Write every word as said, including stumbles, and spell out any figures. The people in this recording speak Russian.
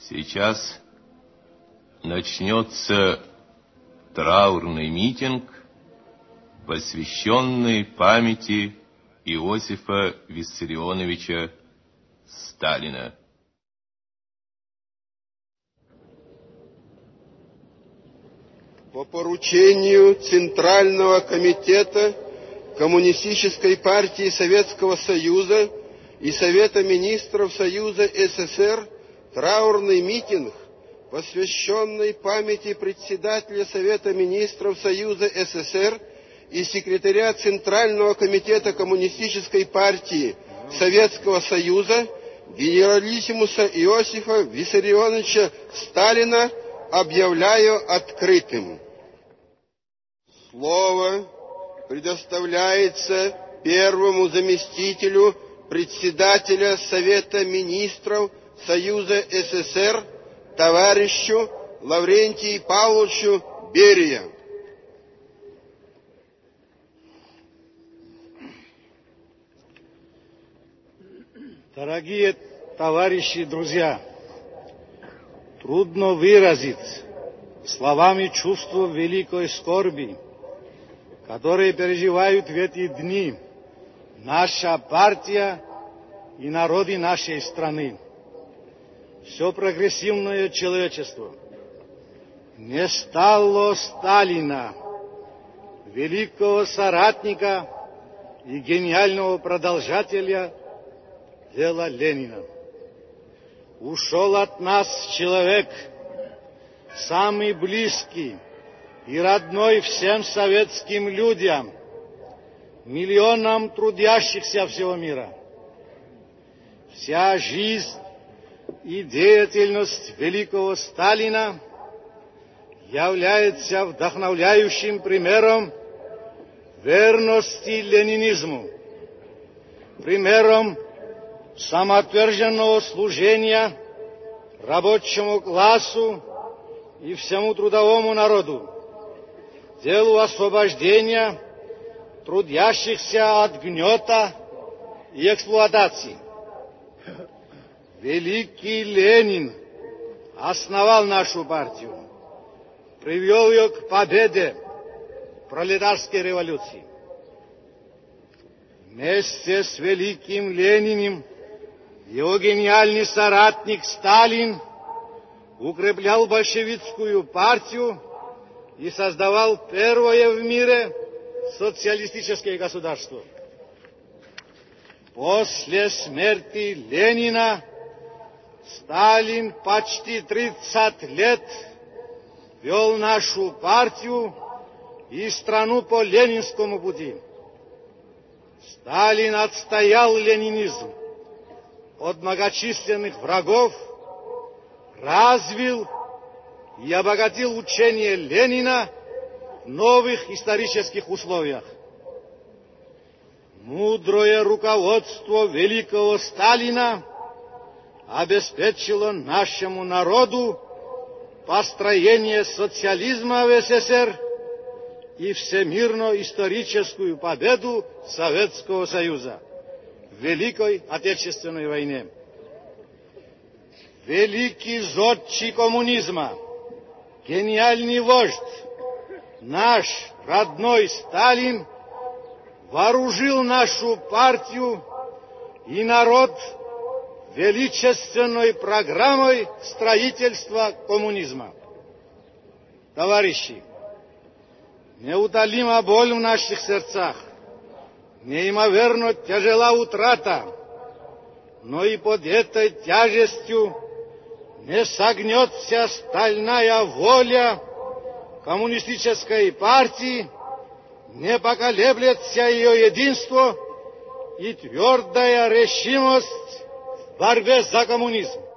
Сейчас начнется траурный митинг, посвященный памяти Иосифа Виссарионовича Сталина. По поручению Центрального комитета Коммунистической партии Советского Союза и Совета министров Союза СССР траурный митинг, посвященный памяти председателя Совета министров Союза СССР и секретаря Центрального комитета Коммунистической партии Советского Союза генералиссимуса Иосифа Виссарионовича Сталина объявляю открытым. Слово предоставляется первому заместителю председателя Совета министров Союза СССР товарищу Лаврентию Павловичу Берия. Дорогие товарищи и друзья, трудно выразить словами чувство великой скорби, которые переживают в эти дни наша партия и народы нашей страны. Все прогрессивное человечество не стало Сталина, великого соратника и гениального продолжателя дела Ленина. Ушел от нас человек, самый близкий и родной всем советским людям, миллионам трудящихся всего мира. Вся жизнь и деятельность великого Сталина является вдохновляющим примером верности ленинизму, примером самоотверженного служения рабочему классу и всему трудовому народу, делу освобождения трудящихся от гнета и эксплуатации. Великий Ленин основал нашу партию, привел ее к победе пролетарской революции. Вместе с великим Лениным его гениальный соратник Сталин укреплял большевистскую партию и создавал первое в мире социалистическое государство. После смерти Ленина Сталин почти тридцать лет вел нашу партию и страну по ленинскому пути. Сталин отстоял ленинизм от многочисленных врагов, развил и обогатил учение Ленина в новых исторических условиях. Мудрое руководство великого Сталина обеспечило нашему народу построение социализма в СССР и всемирно-историческую победу Советского Союза в Великой Отечественной войне. Великий зодчий коммунизма, гениальный вождь, наш родной Сталин вооружил нашу партию и народ величественной программой строительства коммунизма. Товарищи, неутолима боль в наших сердцах, неимоверно тяжела утрата, но и под этой тяжестью не согнется стальная воля коммунистической партии, не поколеблется ее единство и твердая решимость в борьбе за коммунизм.